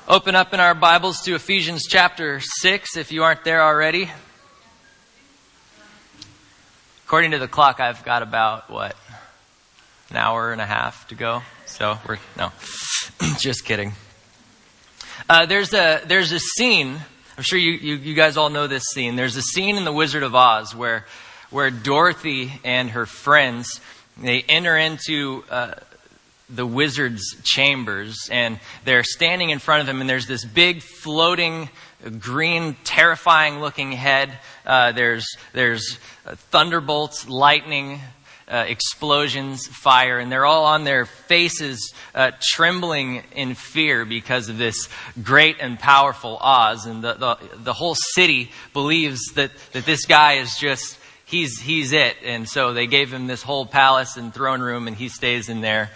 Open up in our Bibles to Ephesians chapter 6 if you aren't there already. According to the clock, I've got about, an hour and a half to go. So just kidding. There's a scene, I'm sure you guys all know this scene. There's a scene in The Wizard of Oz where Dorothy and her friends, they enter into the wizard's chambers, and they're standing in front of him, and there's this big floating green terrifying looking head. There's thunderbolts, lightning, explosions, fire, and they're all on their faces trembling in fear because of this great and powerful Oz. And the whole city believes that this guy is just he's it. And so they gave him this whole palace and throne room, and he stays in there.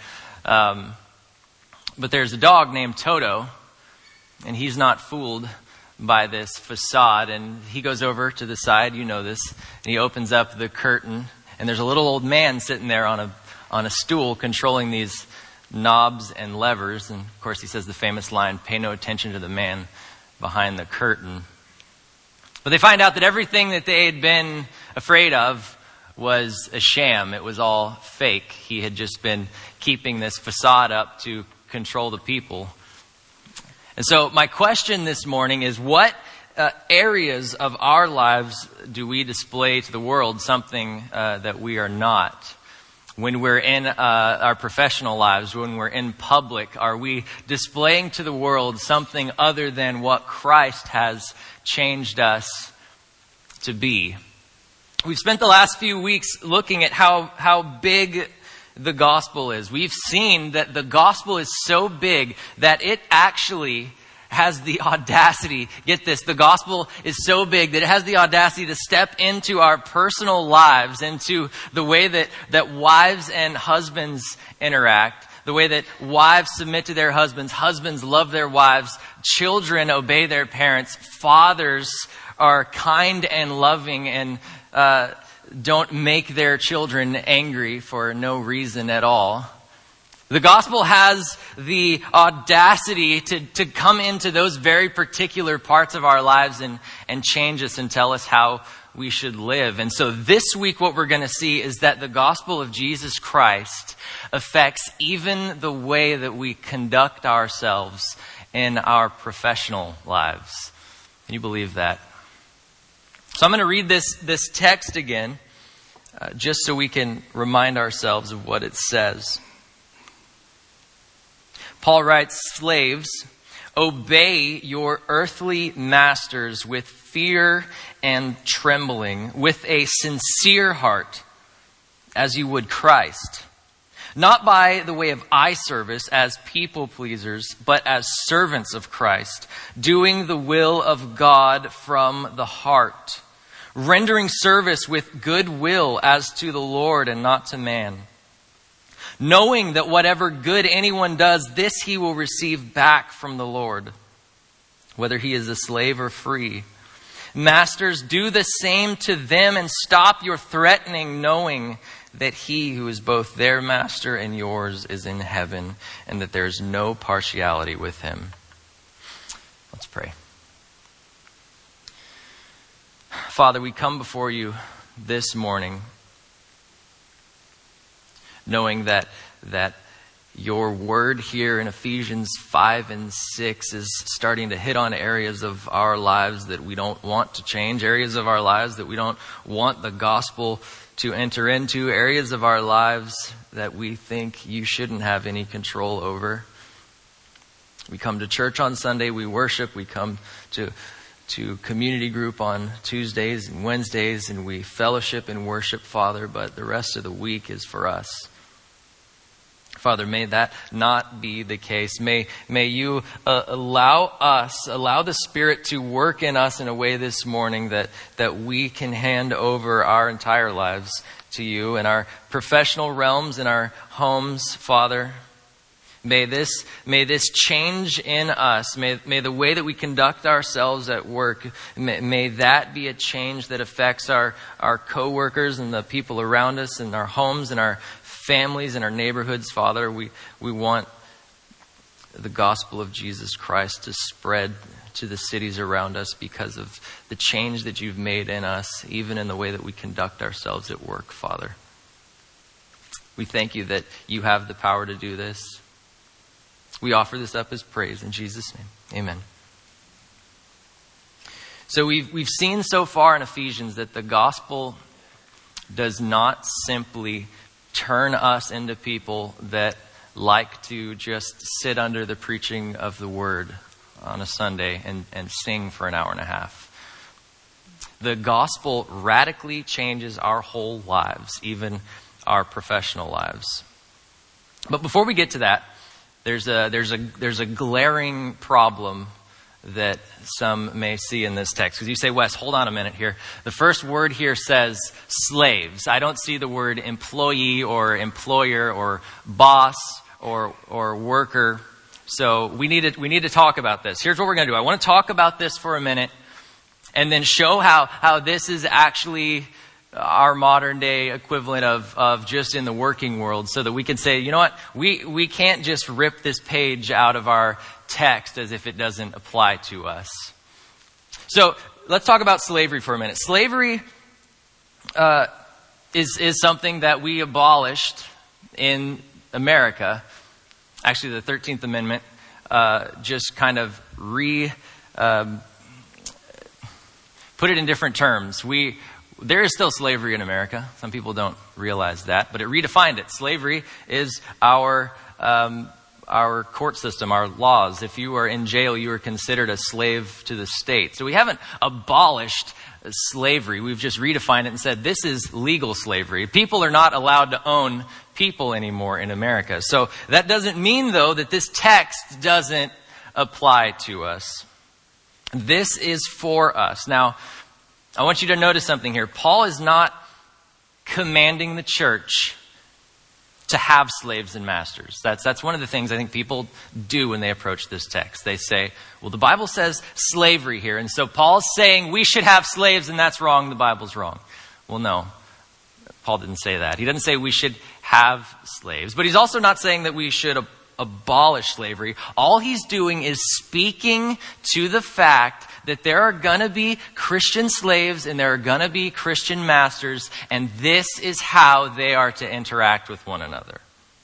But there's a dog named Toto, and he's not fooled by this facade. And he goes over to the side, you know this, and he opens up the curtain, and there's a little old man sitting there on a stool controlling these knobs and levers. And of course he says the famous line, "Pay no attention to the man behind the curtain." But they find out that everything that they had been afraid of was a sham. It was all fake. He had just been keeping this facade up to control the people. And so my question this morning is, what areas of our lives do we display to the world something that we are not? When we're in our professional lives, when we're in public, are we displaying to the world something other than what Christ has changed us to be? We've spent the last few weeks looking at how big the gospel is. We've seen that the gospel is so big that it actually has the audacity, get this, the gospel is so big that it has the audacity to step into our personal lives, into the way that wives and husbands interact, the way that wives submit to their husbands, husbands love their wives, children obey their parents, fathers are kind and loving and don't make their children angry for no reason at all. The gospel has the audacity to come into those very particular parts of our lives and change us and tell us how we should live. And so this week what we're going to see is that the gospel of Jesus Christ affects even the way that we conduct ourselves in our professional lives. Can you believe that? So I'm going to read this text again, just so we can remind ourselves of what it says. Paul writes, "Slaves, obey your earthly masters with fear and trembling, with a sincere heart, as you would Christ. Not by the way of eye service as people pleasers, but as servants of Christ, doing the will of God from the heart, rendering service with good will as to the Lord and not to man, knowing that whatever good anyone does, this he will receive back from the Lord, whether he is a slave or free. Masters, do the same to them and stop your threatening, knowing that he who is both their master and yours is in heaven, and that there is no partiality with him." Let's pray. Father, we come before you this morning knowing that your word here in Ephesians 5 and 6 is starting to hit on areas of our lives that we don't want to change, areas of our lives that we don't want the gospel to enter into, areas of our lives that we think you shouldn't have any control over. We come to church on Sunday, we worship, we come to community group on Tuesdays and Wednesdays, and we fellowship and worship, Father, but the rest of the week is for us. Father, may that not be the case. May you allow the Spirit to work in us in a way this morning that we can hand over our entire lives to you in our professional realms, in our homes, Father. May this change in us. May the way that we conduct ourselves at work, may that be a change that affects our co-workers and the people around us in our homes and our families and our neighborhoods, Father. We want the gospel of Jesus Christ to spread to the cities around us because of the change that you've made in us, even in the way that we conduct ourselves at work, Father. We thank you that you have the power to do this. We offer this up as praise in Jesus' name. Amen. So we've seen so far in Ephesians that the gospel does not simply turn us into people that like to just sit under the preaching of the word on a Sunday and sing for an hour and a half. The gospel radically changes our whole lives, even our professional lives. But before we get to that, there's a glaring problem that some may see in this text. Because you say, Wes, hold on a minute here. The first word here says slaves. I don't see the word employee or employer or boss or worker. So we need to talk about this. Here's what we're going to do. I want to talk about this for a minute and then show how this is actually our modern day equivalent of just in the working world, so that we can say, you know what, we can't just rip this page out of our text as if it doesn't apply to us. So let's talk about slavery for a minute. Slavery is something that we abolished in America. Actually, the 13th Amendment just kind of put it in different terms. There is still slavery in America. Some people don't realize that, but it redefined it. Slavery is our court system, our laws. If you are in jail, you are considered a slave to the state. So we haven't abolished slavery. We've just redefined it and said this is legal slavery. People are not allowed to own people anymore in America. So that doesn't mean, though, that this text doesn't apply to us. This is for us. Now, I want you to notice something here. Paul is not commanding the church to have slaves and masters. That's one of the things I think people do when they approach this text. They say, well, the Bible says slavery here, and so Paul's saying we should have slaves, and that's wrong. The Bible's wrong. Well, no. Paul didn't say that. He doesn't say we should have slaves, but he's also not saying that we should abolish slavery. All he's doing is speaking to the fact that there are going to be Christian slaves and there are going to be Christian masters, and this is how they are to interact with one another.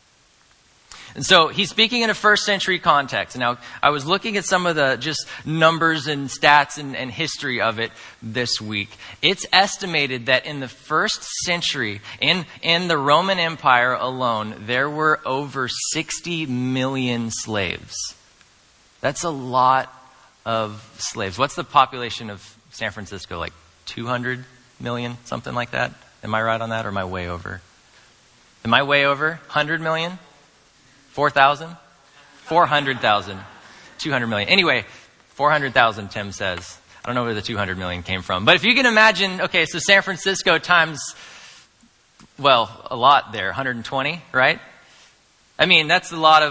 And so he's speaking in a first century context. Now, I was looking at some of the just numbers and stats and history of it this week. It's estimated that in the first century, in the Roman Empire alone, there were over 60 million slaves. That's a lot of slaves. What's the population of San Francisco? Like 200 million, something like that? Am I right on that, or am I way over? Am I way over? 100 million? 4,000? 400,000. 200 million. Anyway, 400,000, Tim says. I don't know where the 200 million came from. But if you can imagine, okay, so San Francisco times, well, a lot there, 120, right? I mean, that's a lot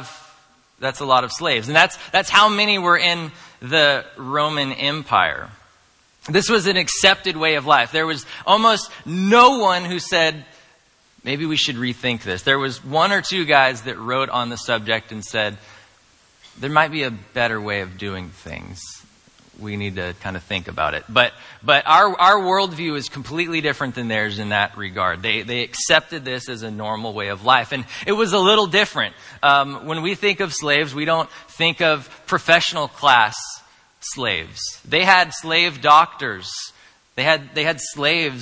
of slaves. And that's how many were in the Roman Empire. This was an accepted way of life. There was almost no one who said, maybe we should rethink this. There was one or two guys that wrote on the subject and said, there might be a better way of doing things. We need to kind of think about it. But our worldview is completely different than theirs in that regard. They accepted this as a normal way of life. And it was a little different. When we think of slaves, we don't think of professional class slaves. They had slave doctors. They had slaves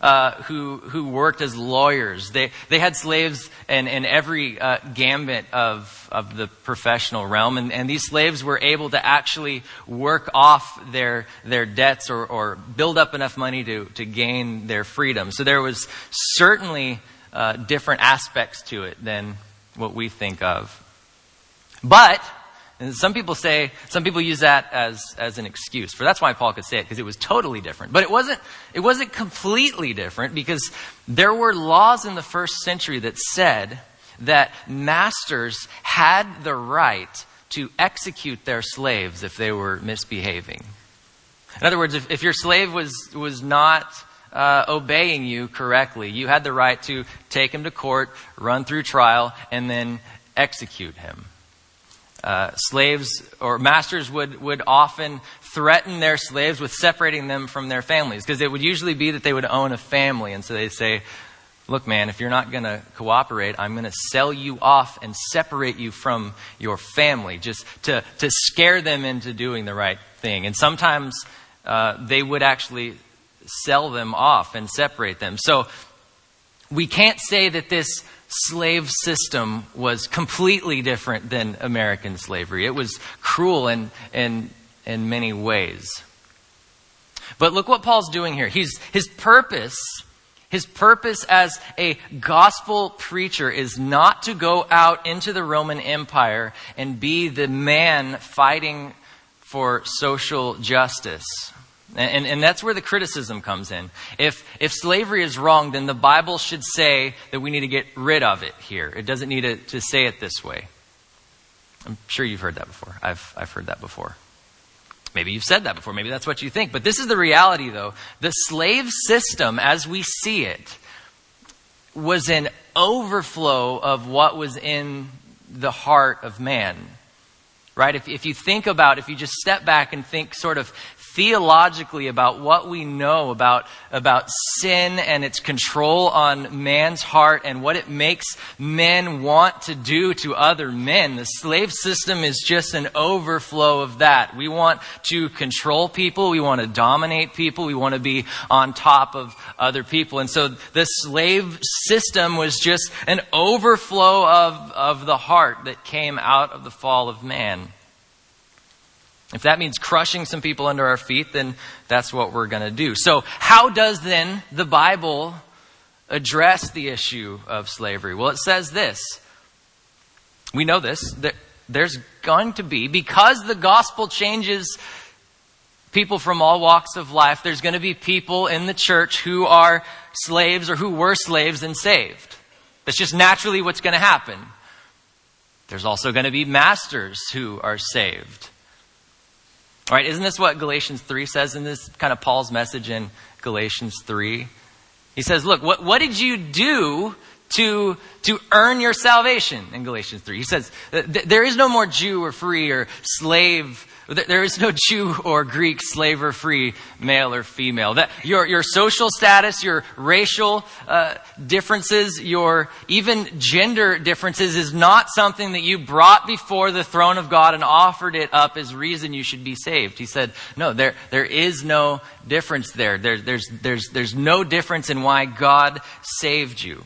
who worked as lawyers. They had slaves in every gambit of the professional realm, and these slaves were able to actually work off their debts or build up enough money to gain their freedom. So there was certainly different aspects to it than what we think of. But and some people use that as an excuse. That's why Paul could say it, because it was totally different. But it wasn't completely different, because there were laws in the first century that said that masters had the right to execute their slaves if they were misbehaving. In other words, if your slave was not obeying you correctly, you had the right to take him to court, run through trial, and then execute him. Slaves or masters would often threaten their slaves with separating them from their families, because it would usually be that they would own a family. And so they'd say, look, man, if you're not going to cooperate, I'm going to sell you off and separate you from your family, just to scare them into doing the right thing. And sometimes they would actually sell them off and separate them. So we can't say that this slave system was completely different than American slavery. It was cruel in many ways. But look what Paul's doing here. His purpose as a gospel preacher is not to go out into the Roman Empire and be the man fighting for social justice. And that's where the criticism comes in. If slavery is wrong, then the Bible should say that we need to get rid of it here. It doesn't need to say it this way. I'm sure you've heard that before. I've heard that before. Maybe you've said that before. Maybe that's what you think. But this is the reality, though. The slave system, as we see it, was an overflow of what was in the heart of man. Right? If you think about, if you just step back and think sort of theologically about what we know about sin and its control on man's heart and what it makes men want to do to other men, the slave system is just an overflow of that. We want to control people. We want to dominate people. We want to be on top of other people. And so the slave system was just an overflow of the heart that came out of the fall of man. If that means crushing some people under our feet, then that's what we're going to do. So how does then the Bible address the issue of slavery? Well, it says this. We know this, that there's going to be, because the gospel changes people from all walks of life, there's going to be people in the church who are slaves or who were slaves and saved. That's just naturally what's going to happen. There's also going to be masters who are saved. All right, isn't this what Galatians 3 says in this kind of Paul's message in Galatians 3? He says, look, what did you do to earn your salvation in Galatians 3? He says, there is no more Jew or free or slave. There is no Jew or Greek, slave or free, male or female. That your social status, your racial differences, your even gender differences is not something that you brought before the throne of God and offered it up as reason you should be saved. He said, no, there is no difference there. There's no difference in why God saved you.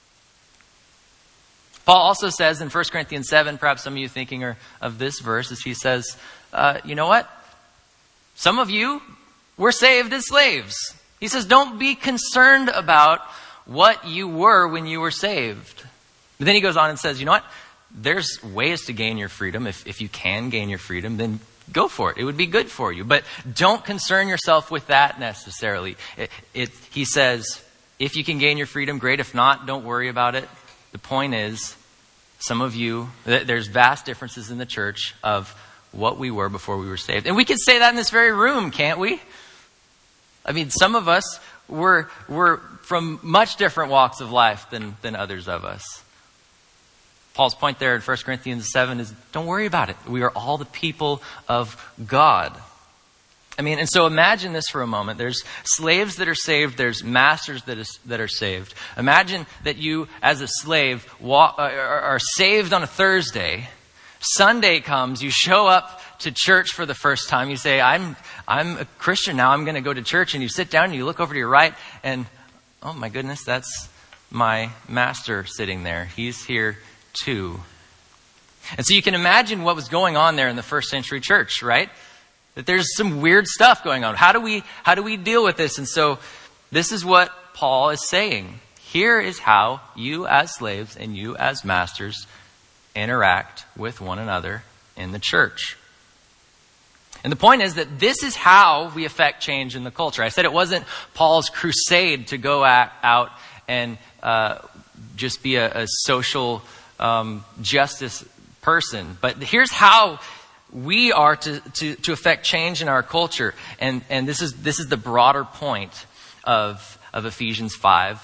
Paul also says in 1 Corinthians 7, perhaps some of you thinking of this verse, as he says, you know what? Some of you were saved as slaves. He says, don't be concerned about what you were when you were saved. But then he goes on and says, you know what? There's ways to gain your freedom. If you can gain your freedom, then go for it. It would be good for you. But don't concern yourself with that necessarily. He says, if you can gain your freedom, great. If not, don't worry about it. The point is, some of you, there's vast differences in the church of what we were before we were saved. And we can say that in this very room, can't we? I mean, some of us were from much different walks of life than others of us. Paul's point there in 1 Corinthians 7 is, don't worry about it. We are all the people of God. I mean, and so imagine this for a moment. There's slaves that are saved. There's masters that are saved. Imagine that you, as a slave, are saved on a Thursday. Sunday comes. You show up to church for the first time. You say, I'm a Christian now. I'm going to go to church. And you sit down and you look over to your right. And, oh my goodness, that's my master sitting there. He's here too. And so you can imagine what was going on there in the first century church, right? That there's some weird stuff going on. How do we deal with this? And so this is what Paul is saying. Here is how you as slaves and you as masters interact with one another in the church. And the point is that this is how we affect change in the culture. I said it wasn't Paul's crusade to go out and just be a social justice person. But here's how we are to affect change in our culture. And this is the broader point of Ephesians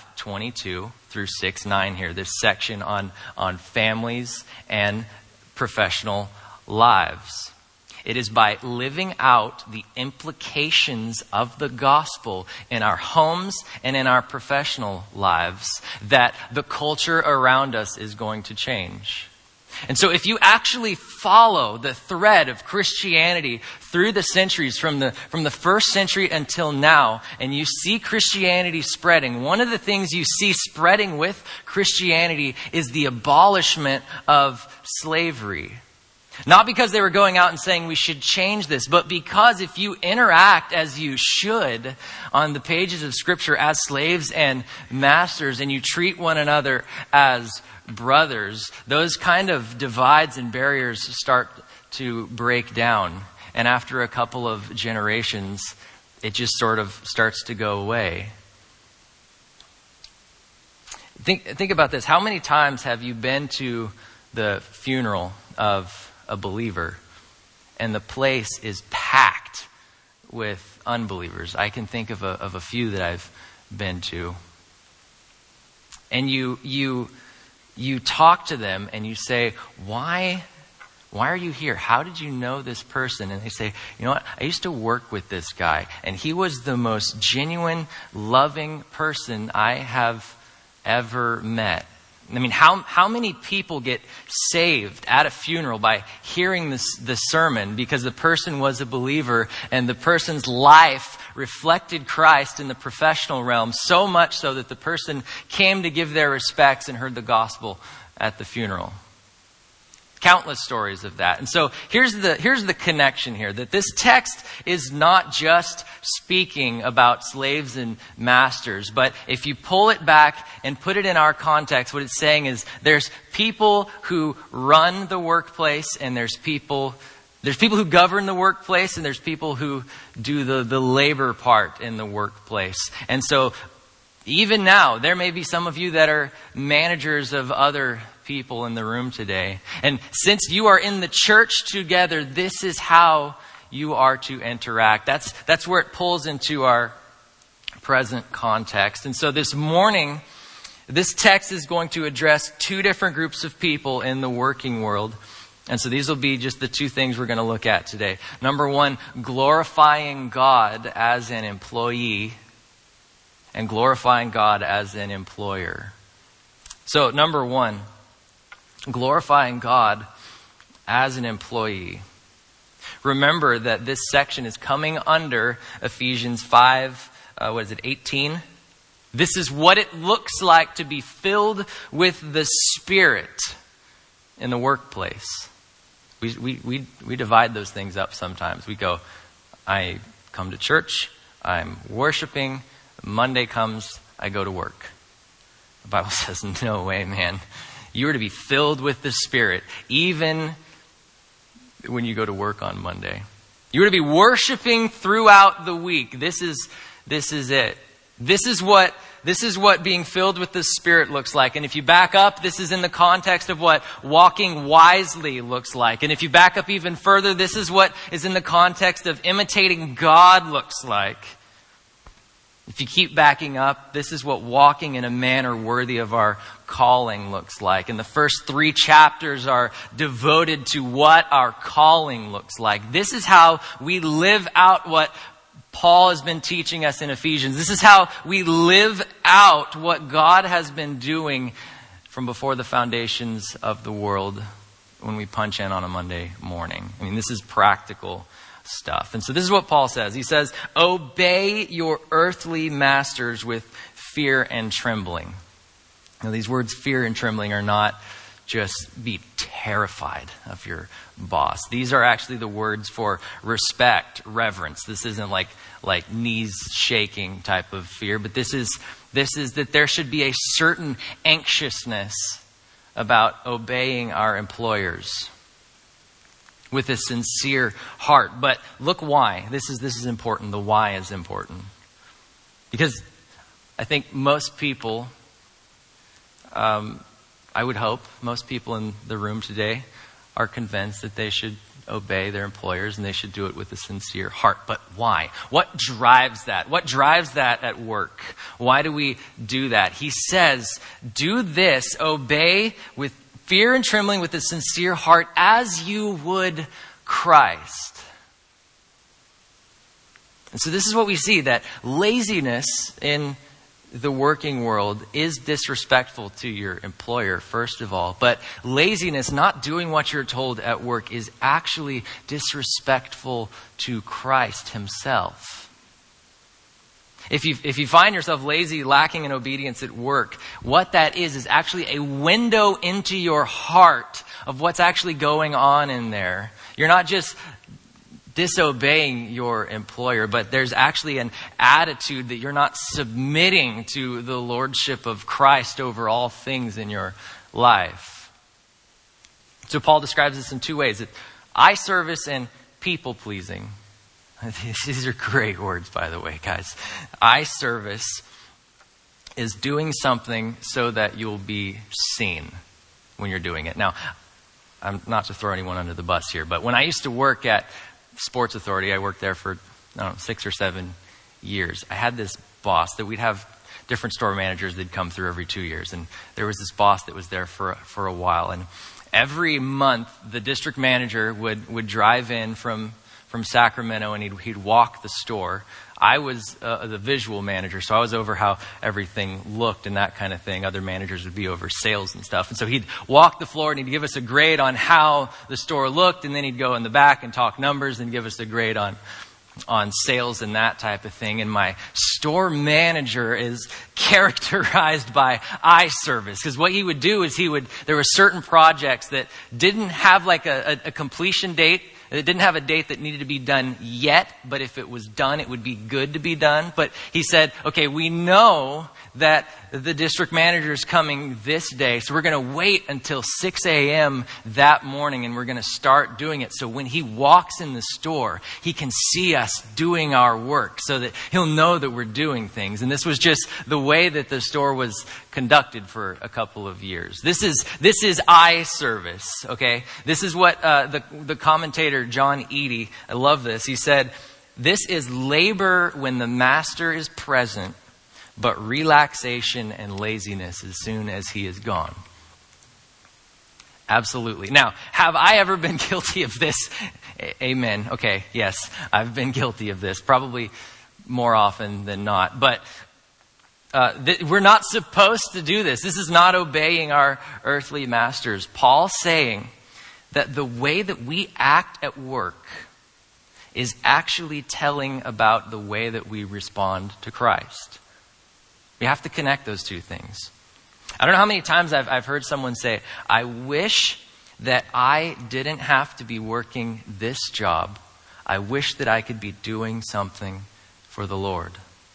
5:22 through 6:9 here. This section on families and professional lives. It is by living out the implications of the gospel in our homes and in our professional lives that the culture around us is going to change. And so if you actually follow the thread of Christianity through the centuries, from the first century until now, and you see Christianity spreading, one of the things you see spreading with Christianity is the abolishment of slavery. Not because they were going out and saying we should change this, but because if you interact as you should on the pages of Scripture as slaves and masters, and you treat one another as brothers, those kind of divides and barriers start to break down. And after a couple of generations, it just sort of starts to go away. Think about this. How many times have you been to the funeral of a believer and the place is packed with unbelievers? I can think of a few that I've been to. And you talk to them and you say, why are you here? How did you know this person? And they say, you know what? I used to work with this guy, and he was the most genuine, loving person I have ever met. I mean, how many people get saved at a funeral by hearing the sermon because the person was a believer and the person's life reflected Christ in the professional realm, so much so that the person came to give their respects and heard the gospel at the funeral. Countless stories of that. And so here's the connection here, that this text is not just speaking about slaves and masters, but if you pull it back and put it in our context, what it's saying is there's people who run the workplace, and there's people who govern the workplace, and there's people who do the labor part in the workplace. And so even now, there may be some of you that are managers of other people in the room today. And since you are in the church together, this is how you are to interact. That's where it pulls into our present context. And so this morning, this text is going to address two different groups of people in the working world. And so these will be just the two things we're going to look at today. Number one, glorifying God as an employee, and glorifying God as an employer. So number one, glorifying God as an employee. Remember that this section is coming under Ephesians 5, 18? This is what it looks like to be filled with the Spirit in the workplace. We divide those things up sometimes. We go, I come to church, I'm worshiping, Monday comes, I go to work. The Bible says, no way, man. You are to be filled with the Spirit, even when you go to work on Monday. You are to be worshiping throughout the week. This is it. This is what being filled with the Spirit looks like. And if you back up, this is in the context of what walking wisely looks like. And if you back up even further, this is what is in the context of imitating God looks like. If you keep backing up, this is what walking in a manner worthy of our calling looks like. And the first 3 chapters are devoted to what our calling looks like. This is how we live out what Paul has been teaching us in Ephesians. This is how we live out what God has been doing from before the foundations of the world when we punch in on a Monday morning. I mean, this is practical stuff. And so this is what Paul says. He says, obey your earthly masters with fear and trembling. Now, these words fear and trembling are not just be terrified of your boss. These are actually the words for respect, reverence. This isn't like knees shaking type of fear, but this is that there should be a certain anxiousness about obeying our employers with a sincere heart. But look why. This is important. The why is important. Because I think most people, I would hope most people in the room today are convinced that they should obey their employers and they should do it with a sincere heart. But why? What drives that? What drives that at work? Why do we do that? He says, do this, obey with fear and trembling with a sincere heart as you would Christ. And so this is what we see, that laziness in the working world is disrespectful to your employer, first of all. But laziness, not doing what you're told at work, is actually disrespectful to Christ himself. If you find yourself lazy, lacking in obedience at work, what that is actually a window into your heart of what's actually going on in there. You're not just disobeying your employer, but there's actually an attitude that you're not submitting to the lordship of Christ over all things in your life. So Paul describes this in two ways: eye service and people pleasing. These are great words, by the way, guys. Eye service is doing something so that you'll be seen when you're doing it. Now, I'm not to throw anyone under the bus here, but when I used to work at Sports Authority, I worked there for 6 or 7 years. I had this boss that we'd have different store managers that'd come through every 2 years. And there was this boss that was there for a while. And every month, the district manager would drive in from Sacramento, and he'd walk the store. I was the visual manager, so I was over how everything looked and that kind of thing. Other managers would be over sales and stuff. And so he'd walk the floor and he'd give us a grade on how the store looked, and then he'd go in the back and talk numbers and give us a grade on sales and that type of thing. And my store manager is characterized by eye service, because what he would do is there were certain projects that didn't have like a completion date. It didn't have a date that needed to be done yet, but if it was done, it would be good to be done. But he said, okay, we know that the district manager is coming this day, so we're going to wait until 6 a.m. that morning, and we're going to start doing it. So when he walks in the store, he can see us doing our work, so that he'll know that we're doing things. And this was just the way that the store was conducted for a couple of years. This is eye service, okay? This is what the commentator John Eady, I love this. He said, "This is labor when the master is present, but relaxation and laziness as soon as he is gone." Absolutely. Now, have I ever been guilty of this? Amen. Okay, yes, I've been guilty of this, probably more often than not. But we're not supposed to do this. This is not obeying our earthly masters. Paul's saying that the way that we act at work is actually telling about the way that we respond to Christ. We have to connect those two things. I don't know how many times I've heard someone say, "I wish that I didn't have to be working this job. I wish that I could be doing something for the Lord."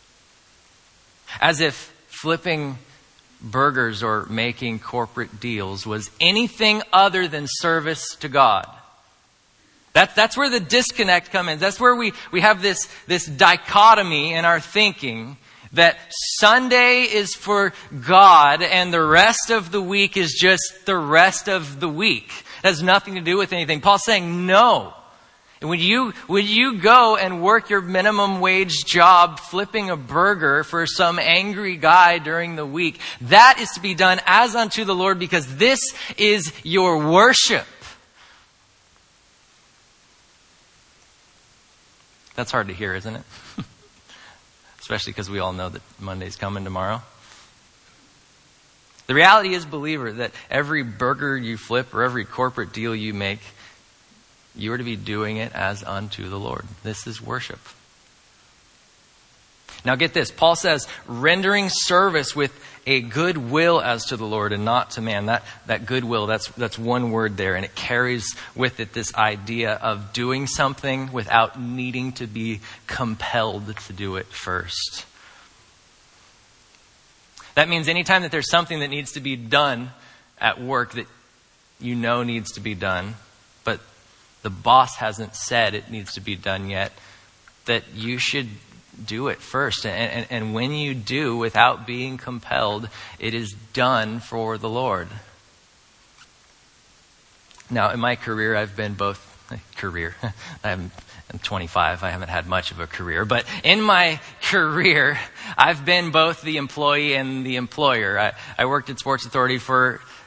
As if flipping burgers or making corporate deals was anything other than service to God. That's where the disconnect comes in. That's where we have this dichotomy in our thinking, that Sunday is for God and the rest of the week is just the rest of the week. It has nothing to do with anything. Paul's saying no. When you go and work your minimum wage job flipping a burger for some angry guy during the week, that is to be done as unto the Lord, because this is your worship. That's hard to hear, isn't it? Especially because we all know that Monday's coming tomorrow. The reality is, believer, that every burger you flip or every corporate deal you make, you are to be doing it as unto the Lord. This is worship. Now get this. Paul says, rendering service with a good will as to the Lord and not to man. That goodwill, that's one word there, and it carries with it this idea of doing something without needing to be compelled to do it first. That means anytime that there's something that needs to be done at work that you know needs to be done, but the boss hasn't said it needs to be done yet, that you should do it first. And when you do, without being compelled, it is done for the Lord. Now, in my career, I've been both... I'm 25. I haven't had much of a career. But in my career, I've been both the employee and the employer. I worked at Sports Authority for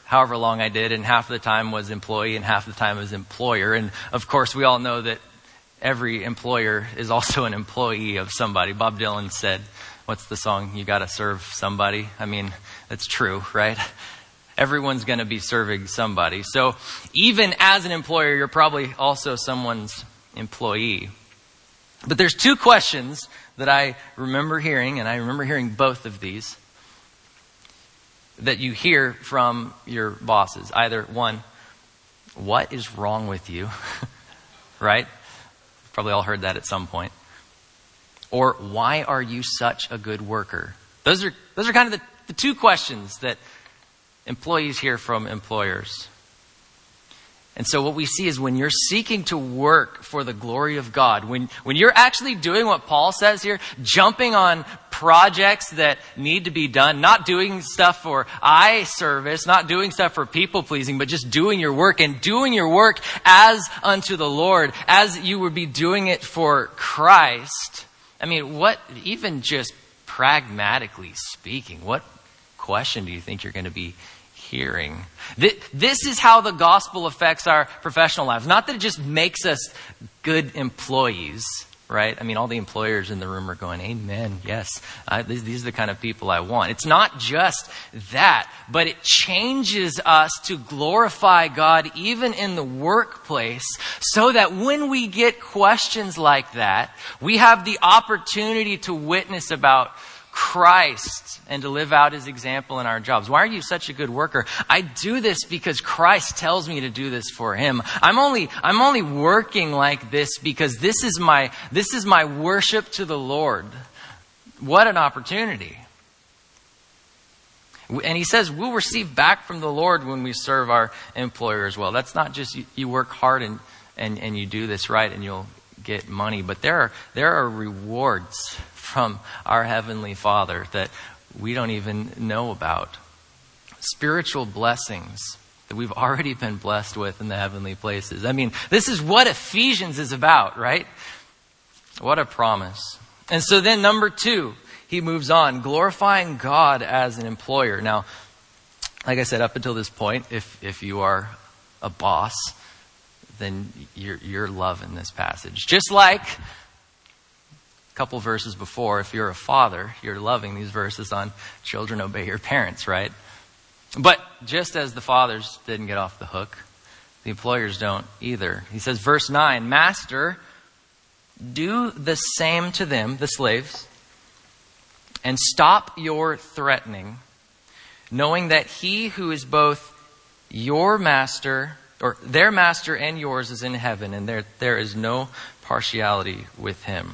however long I did, and half the time was employee and half the time was employer. And of course, we all know that every employer is also an employee of somebody. Bob Dylan said, what's the song? You got to serve somebody. I mean, that's true, right? Everyone's going to be serving somebody. So even as an employer, you're probably also someone's employee. But there's two questions that I remember hearing, and I remember hearing both of these, that you hear from your bosses. Either one, what is wrong with you? Right? Probably all heard that at some point. Or why are you such a good worker? Those are kind of the two questions that employees hear from employers. And so what we see is when you're seeking to work for the glory of God, when you're actually doing what Paul says here, jumping on projects that need to be done, not doing stuff for eye service, not doing stuff for people pleasing, but just doing your work and doing your work as unto the Lord, as you would be doing it for Christ. I mean, what, even just pragmatically speaking, what question do you think you're going to be hearing? This is how the gospel affects our professional lives. Not that it just makes us good employees, right? I mean, all the employers in the room are going, amen, yes, these are the kind of people I want. It's not just that, but it changes us to glorify God even in the workplace, so that when we get questions like that, we have the opportunity to witness about Christ and to live out his example in our jobs. Why are you such a good worker? I do this because Christ tells me to do this for him. I'm only working like this because this is my worship to the Lord. What an opportunity. And he says we'll receive back from the Lord when we serve our employer as well. That's not just you work hard and you do this right and you'll get money, but there are rewards from our Heavenly Father that we don't even know about. Spiritual blessings that we've already been blessed with in the heavenly places. I mean, this is what Ephesians is about, right? What a promise. And so then number 2, he moves on, glorifying God as an employer. Now, like I said, up until this point, if you are a boss, then you're loving this passage. Just like couple verses before, if you're a father, you're loving these verses on children obey your parents, right? But just as the fathers didn't get off the hook, the employers don't either. He says, verse 9, Master, do the same to them, the slaves, and stop your threatening, knowing that he who is both your master, or their master and yours, is in heaven, and there is no partiality with him.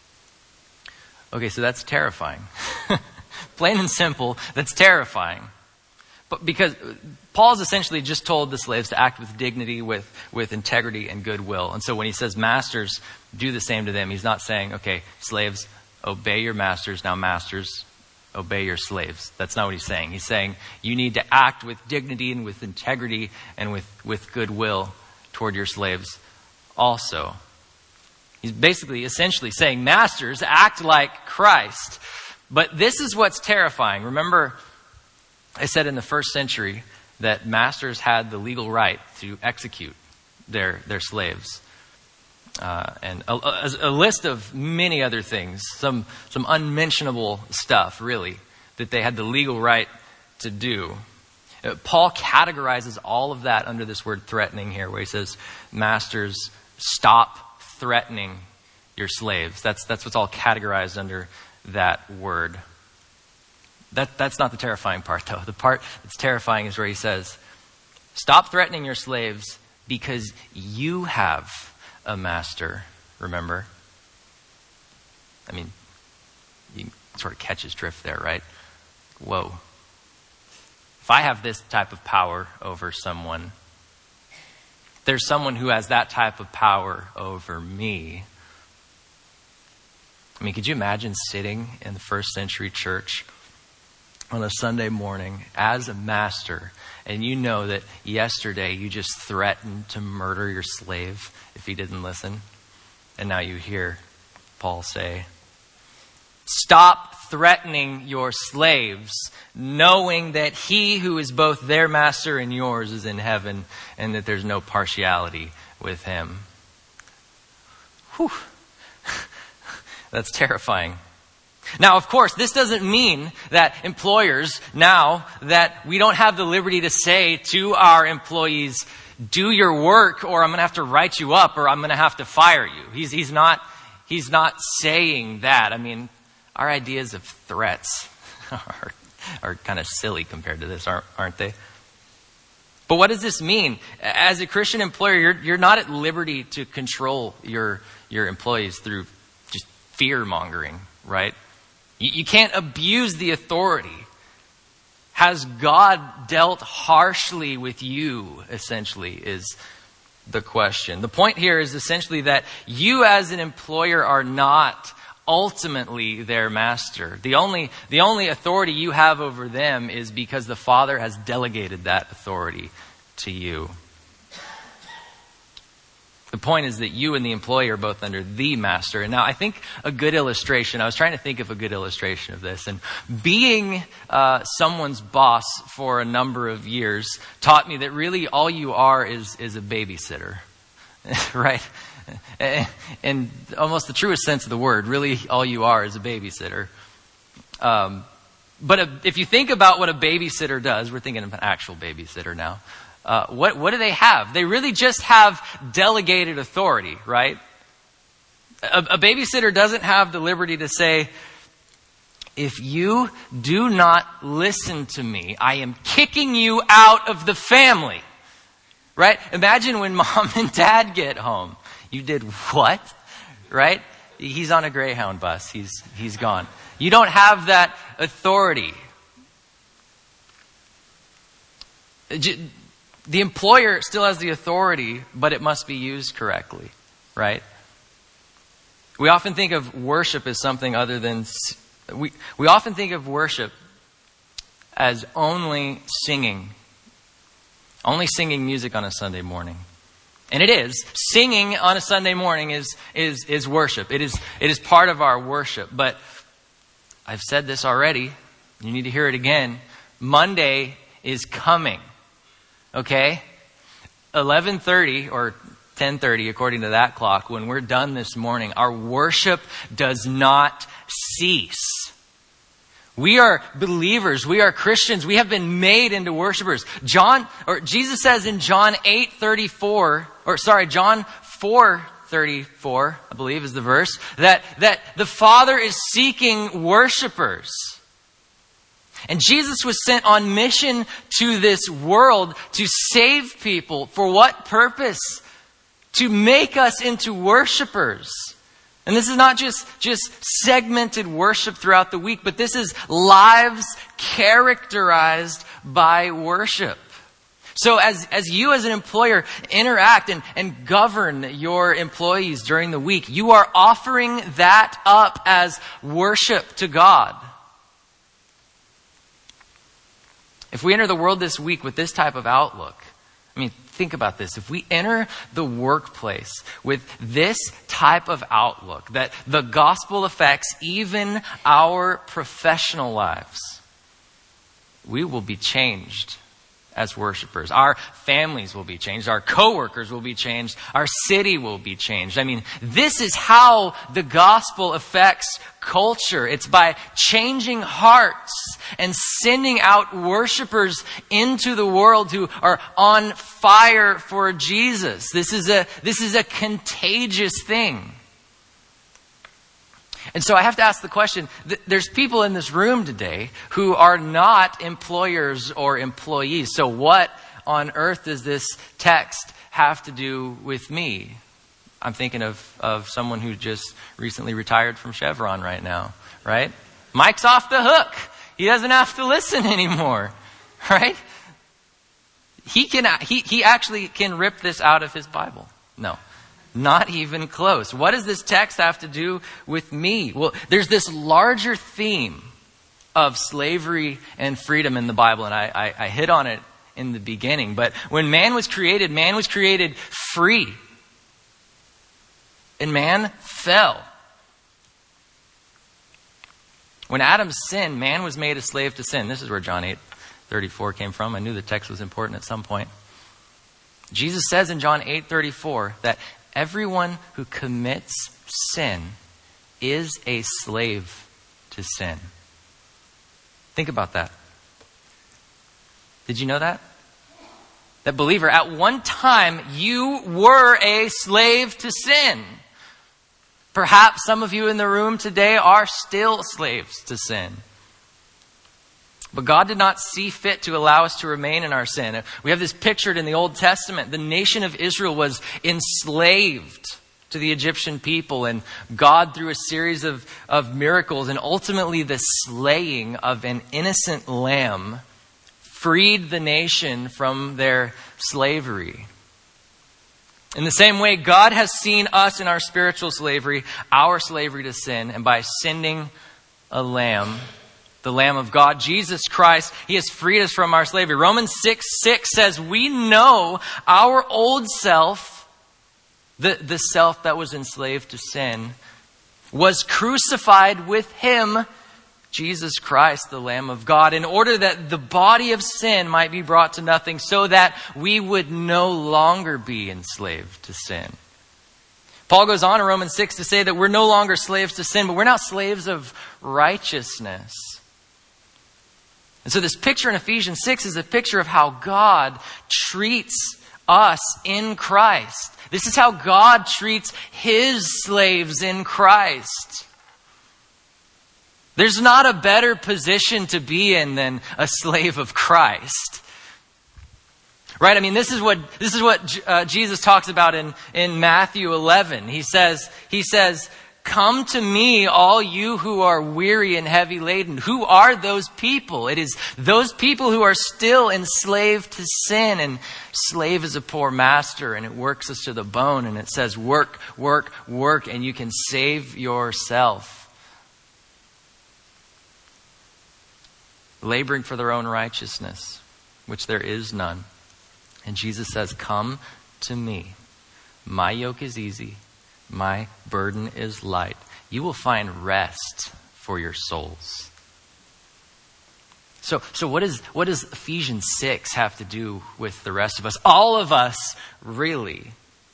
Okay, so that's terrifying. Plain and simple, that's terrifying. But because Paul's essentially just told the slaves to act with dignity, with integrity and goodwill. And so when he says masters, do the same to them, he's not saying, okay, slaves, obey your masters. Now masters, obey your slaves. That's not what he's saying. He's saying you need to act with dignity and with integrity and with goodwill toward your slaves also. He's basically, essentially saying, masters, act like Christ. But this is what's terrifying. Remember, I said in the first century that masters had the legal right to execute their slaves. And a list of many other things, some unmentionable stuff, really, that they had the legal right to do. Paul categorizes all of that under this word threatening here, where he says, masters, stop threatening your slaves. That's what's all categorized under that word. That's not the terrifying part, though. The part that's terrifying is where he says, stop threatening your slaves because you have a master, remember? I mean, you can sort of catch his drift there, right? Whoa. If I have this type of power over someone, there's someone who has that type of power over me. I mean, could you imagine sitting in the first century church on a Sunday morning as a master, and you know that yesterday you just threatened to murder your slave if he didn't listen, and now you hear Paul say, stop threatening your slaves, knowing that he who is both their master and yours is in heaven, and that there's no partiality with him. Whew. That's terrifying. Now, of course, this doesn't mean that employers, now that we don't have the liberty to say to our employees, do your work or I'm going to have to write you up or I'm going to have to fire you. He's not saying that. I mean, our ideas of threats are kind of silly compared to this, aren't they? But what does this mean? As a Christian employer, you're not at liberty to control your employees through just fear-mongering, right? You can't abuse the authority. Has God dealt harshly with you, essentially, is the question. The point here is essentially that you as an employer are not ultimately their master. The only authority you have over them is because the Father has delegated that authority to you. The point is that you and the employee are both under the master. And now I think a good illustration, I was trying to think of a good illustration of this. And being someone's boss for a number of years taught me that really all you are is a babysitter, right? In almost the truest sense of the word, really all you are is a babysitter. But if you think about what a babysitter does, we're thinking of an actual babysitter now. What do they have? They really just have delegated authority, right? A babysitter doesn't have the liberty to say, if you do not listen to me, I am kicking you out of the family, right? Imagine when mom and dad get home. You did what? Right? He's on a Greyhound bus. He's gone. You don't have that authority. The employer still has the authority, but it must be used correctly, right? We often think of worship as something other than... We often think of worship as only singing music on a Sunday morning. And it is. Singing on a Sunday morning is worship. It is part of our worship. But I've said this already. You need to hear it again. Monday is coming. Okay? 11:30 or 10:30, according to that clock, when we're done this morning, our worship does not cease. We are believers. We are Christians. We have been made into worshipers. Jesus says in John 4:34, I believe is the verse, that the Father is seeking worshipers. And Jesus was sent on mission to this world to save people. For what purpose? To make us into worshipers. And this is not just segmented worship throughout the week, but this is lives characterized by worship. So as you as an employer interact and govern your employees during the week, you are offering that up as worship to God. If we enter the world this week with this type of outlook, I mean, think about this. If we enter the workplace with this type of outlook, that the gospel affects even our professional lives, we will be changed as worshipers. Our families will be changed. Our coworkers will be changed. Our city will be changed. I mean, this is how the gospel affects culture. It's by changing hearts and sending out worshipers into the world who are on fire for Jesus. This is a contagious thing. And so I have to ask the question, there's people in this room today who are not employers or employees. So what on earth does this text have to do with me? I'm thinking of someone who just recently retired from Chevron right now, right? Mike's off the hook. He doesn't have to listen anymore, right? He actually can rip this out of his Bible. No. Not even close. What does this text have to do with me? Well, there's this larger theme of slavery and freedom in the Bible, and I hit on it in the beginning. But when man was created free. And man fell. When Adam sinned, man was made a slave to sin. This is where John 8:34 came from. I knew the text was important at some point. Jesus says in John 8:34 that everyone who commits sin is a slave to sin. Think about that. Did you know that? That believer, at one time you were a slave to sin. Perhaps some of you in the room today are still slaves to sin. But God did not see fit to allow us to remain in our sin. We have this pictured in the Old Testament. The nation of Israel was enslaved to the Egyptian people, and God, through a series of miracles and ultimately the slaying of an innocent lamb, freed the nation from their slavery. In the same way, God has seen us in our spiritual slavery, our slavery to sin, and by sending a lamb, the Lamb of God, Jesus Christ, He has freed us from our slavery. Romans 6:6 says, we know our old self, the self that was enslaved to sin, was crucified with Him, Jesus Christ, the Lamb of God, in order that the body of sin might be brought to nothing, so that we would no longer be enslaved to sin. Paul goes on in Romans 6 to say that we're no longer slaves to sin, but we're now slaves of righteousness. And so this picture in Ephesians 6 is a picture of how God treats us in Christ. This is how God treats His slaves in Christ. There's not a better position to be in than a slave of Christ. Right? I mean, this is what Jesus talks about in Matthew 11. He says, come to me, all you who are weary and heavy laden. Who are those people? It is those people who are still enslaved to sin. And slave is a poor master, and it works us to the bone. And it says, work, work, work, and you can save yourself. Laboring for their own righteousness, which there is none. And Jesus says, come to me. My yoke is easy. My burden is light. You will find rest for your souls. So what does Ephesians 6 have to do with the rest of us? All of us, really.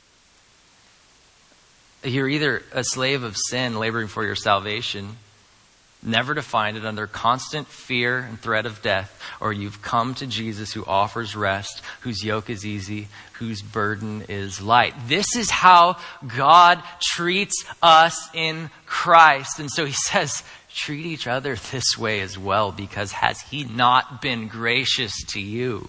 You're either a slave of sin, laboring for your salvation, never to find it, under constant fear and threat of death, or you've come to Jesus who offers rest, whose yoke is easy, whose burden is light. This is how God treats us in Christ. And so He says, treat each other this way as well, because has He not been gracious to you?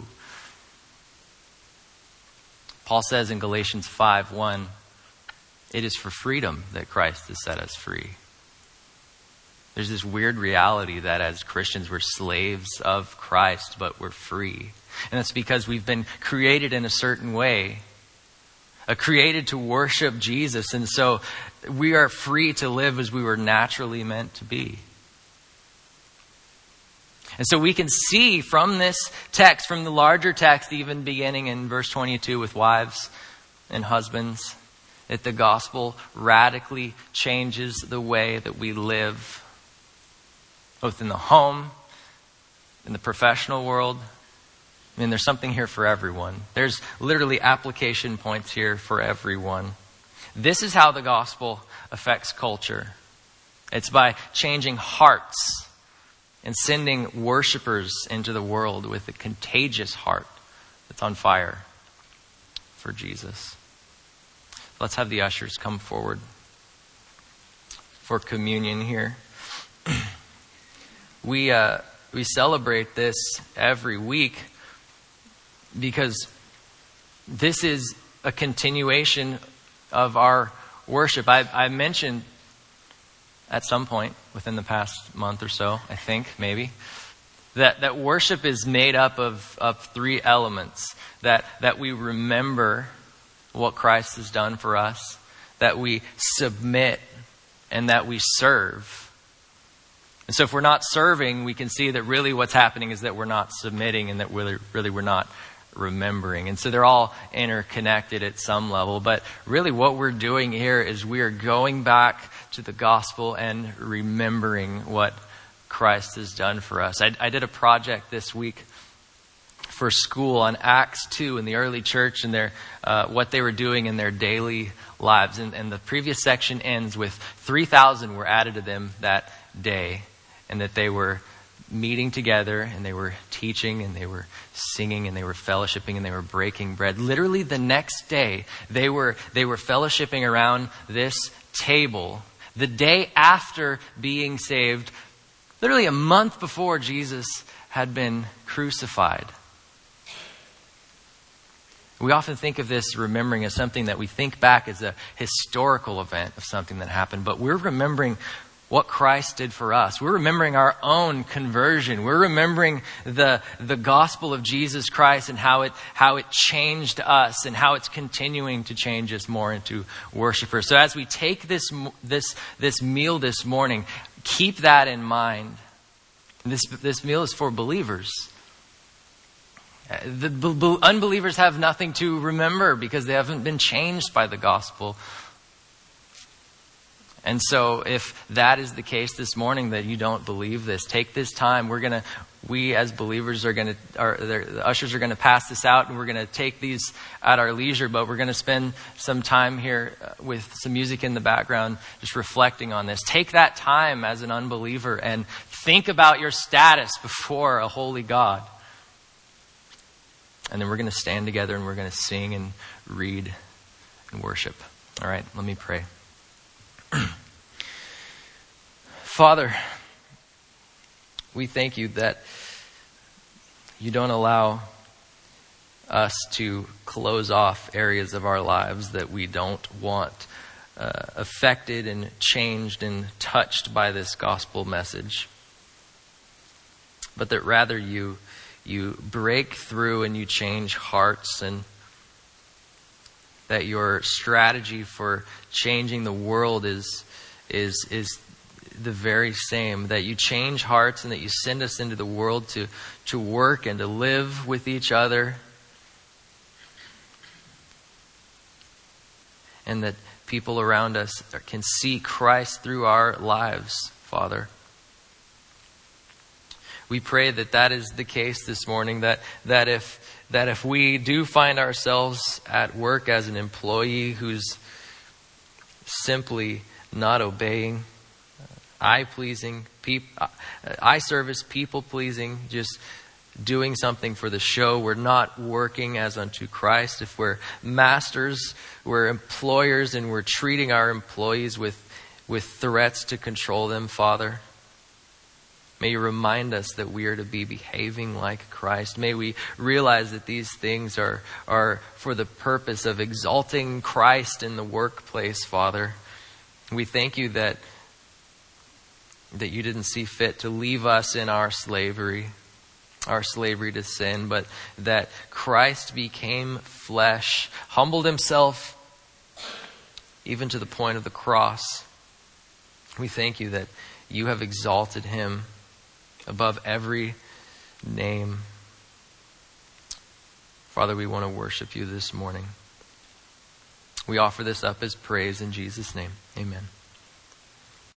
Paul says in Galatians 5:1, it is for freedom that Christ has set us free. There's this weird reality that as Christians we're slaves of Christ, but we're free. And that's because we've been created in a certain way, created to worship Jesus. And so we are free to live as we were naturally meant to be. And so we can see from this text, from the larger text, even beginning in verse 22 with wives and husbands, that the gospel radically changes the way that we live, both in the home, in the professional world. I mean, there's something here for everyone. There's literally application points here for everyone. This is how the gospel affects culture. It's by changing hearts and sending worshipers into the world with a contagious heart that's on fire for Jesus. Let's have the ushers come forward for communion here. We celebrate this every week because this is a continuation of our worship. I mentioned at some point within the past month or so, I think, maybe, that worship is made up of three elements. That we remember what Christ has done for us, that we submit, and that we serve. And so if we're not serving, we can see that really what's happening is that we're not submitting, and that really we're not remembering. And so they're all interconnected at some level. But really what we're doing here is we are going back to the gospel and remembering what Christ has done for us. I did a project this week for school on Acts 2 in the early church and their what they were doing in their daily lives. And the previous section ends with 3,000 were added to them that day, and that they were meeting together and they were teaching and they were singing and they were fellowshipping and they were breaking bread. Literally the next day, they were fellowshipping around this table. The day after being saved, literally a month before Jesus had been crucified. We often think of this remembering as something that we think back as a historical event of something that happened, but we're remembering what Christ did for us. We're remembering our own conversion. We're remembering the gospel of Jesus Christ and how it changed us and how it's continuing to change us more into worshipers. So as we take this meal this morning, keep that in mind. This meal is for believers. The unbelievers have nothing to remember because they haven't been changed by the gospel. And so if that is the case this morning, that you don't believe this, take this time. We as believers the ushers are going to pass this out, and we're going to take these at our leisure, but we're going to spend some time here with some music in the background, just reflecting on this. Take that time as an unbeliever and think about your status before a holy God. And then we're going to stand together and we're going to sing and read and worship. All right, let me pray. Father, we thank you that you don't allow us to close off areas of our lives that we don't want affected and changed and touched by this gospel message, but that rather you break through and you change hearts, and that your strategy for changing the world is the very same. That you change hearts and that you send us into the world to work and to live with each other. And that people around us can see Christ through our lives, Father. We pray that is the case this morning, that if we do find ourselves at work as an employee who's simply not obeying, eye-pleasing, eye-service, people-pleasing, just doing something for the show, we're not working as unto Christ. If we're masters, we're employers, and we're treating our employees with threats to control them, Father, may you remind us that we are to be behaving like Christ. May we realize that these things are for the purpose of exalting Christ in the workplace, Father. We thank you that you didn't see fit to leave us in our slavery to sin, but that Christ became flesh, humbled himself even to the point of the cross. We thank you that you have exalted him above every name. Father, we want to worship you this morning. We offer this up as praise in Jesus' name. Amen.